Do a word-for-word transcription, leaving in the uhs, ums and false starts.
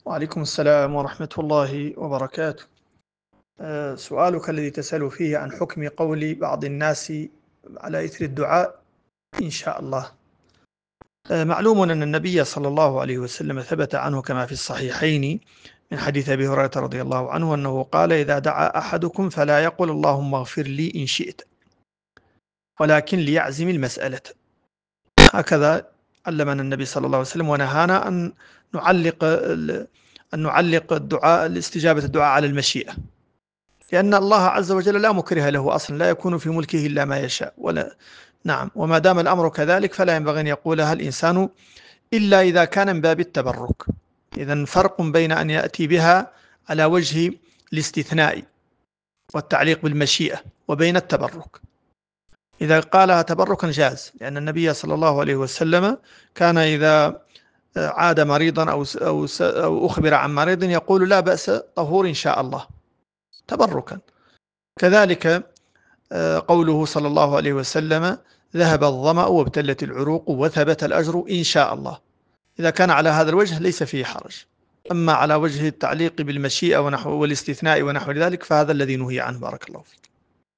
وعليكم السلام ورحمة الله وبركاته. آه، سؤالك الذي تسأل فيه عن حكم قول بعض الناس على إثر الدعاء إن شاء الله. آه، معلوم أن النبي صلى الله عليه وسلم ثبت عنه كما في الصحيحين من حديث أبي هريرة رضي الله عنه أنه قال: إذا دعا أحدكم فلا يقل اللهم اغفر لي إن شئت، ولكن ليعزم المسألة. هكذا علمنا النبي صلى الله عليه وسلم، ونهانا أن نعلق أن نعلق الدعاء الاستجابة الدعاء على المشيئة، لأن الله عز وجل لا مكره له أصلا، لا يكون في ملكه إلا ما يشاء. ولا نعم، وما دام الأمر كذلك فلا ينبغي أن يقولها الإنسان إلا إذا كان من باب التبرك. إذن فرق بين أن يأتي بها على وجه الاستثناء والتعليق بالمشيئة وبين التبرك. إذا قالها تبركا جاز، لأن النبي صلى الله عليه وسلم كان إذا عاد مريضا أو أو أو أخبر عن مريض يقول: لا بأس، طهور إن شاء الله، تبركا. كذلك قوله صلى الله عليه وسلم: ذهب الظمأ وابتلت العروق وثبت الأجر إن شاء الله. إذا كان على هذا الوجه ليس فيه حرج. أما على وجه التعليق بالمشيئة ونحو والاستثناء ونحو ذلك فهذا الذي نهي عنه. بارك الله فيك.